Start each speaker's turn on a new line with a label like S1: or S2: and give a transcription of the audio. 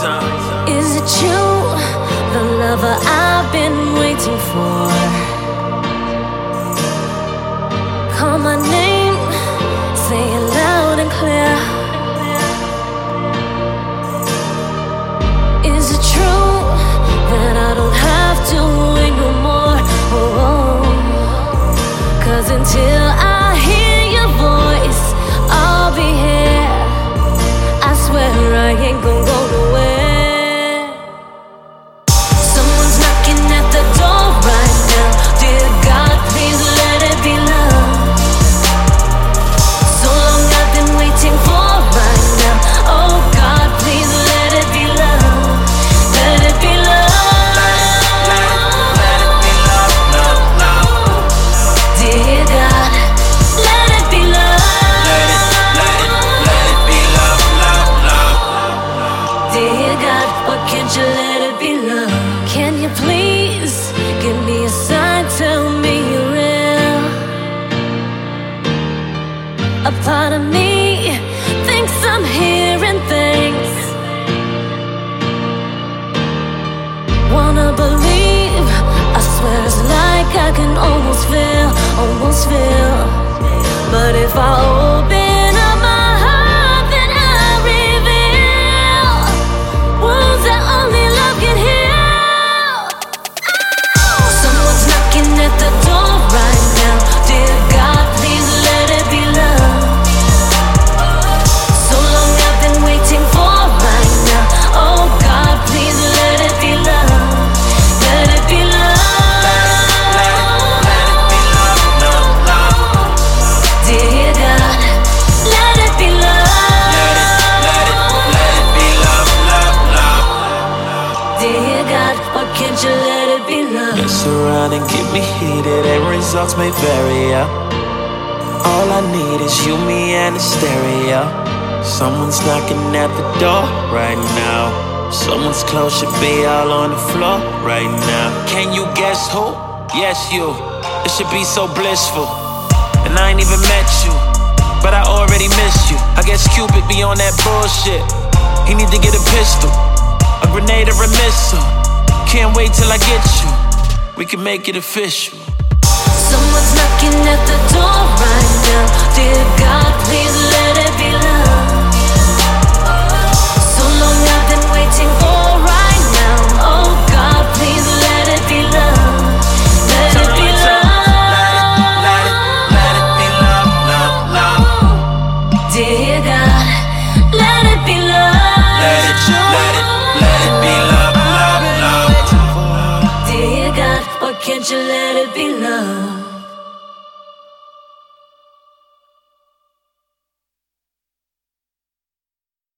S1: Is it you, the lover I've been waiting for? Call my name, say it loud and clear. Is it true that I don't have to wait no more? Cause until I hear your voice, I'll be here. I swear I ain't gon' go nowhere. Someone's knocking at the door right now. Dear God, please let it be love. So long I've been waiting for right now. Oh God, please let it be love. Let it be love.
S2: Let it be love, love, love.
S1: Dear God, let it be love.
S2: Let it be love, love, love.
S1: Dear God, why can't you let it be love? Can you please give me a sign, tell me you're real? A part of me thinks I'm hearing things. Wanna believe, I swear it's like I can almost feel. But if I open up my heart, then I reveal wounds that only love can heal. Someone's knocking at the door right now. Dear God, please let it be love. So long I've been waiting for right now. Oh God, please let it be love. Let it be love.
S2: Let it be love, love, love.
S1: Dear God, let it be love.
S2: Let it be love, love, love.
S1: Dear God, why can't you let it be love?
S2: Mess around and get me heated, and results may vary, yeah. All I need is you, me, and a stereo. Someone's knocking at the door right now. Someone's clothes should be all on the floor right now. Can you guess who? Yes, you. It should be so blissful. And I ain't even met you, but I already missed you. I guess Cupid be on that bullshit. He need to get a pistol, a grenade or a missile. Can't wait till I get you. We can make it official.
S1: Someone's knocking at the door right now. Dear God, please let it be love. So long I've been waiting for right now. Oh God, please let it be love. Let it be love.
S2: Let it be love, love, love.
S1: Dear God, let it be love.
S2: Let it be love, love, love.
S1: Dear God, why can't you let it be love?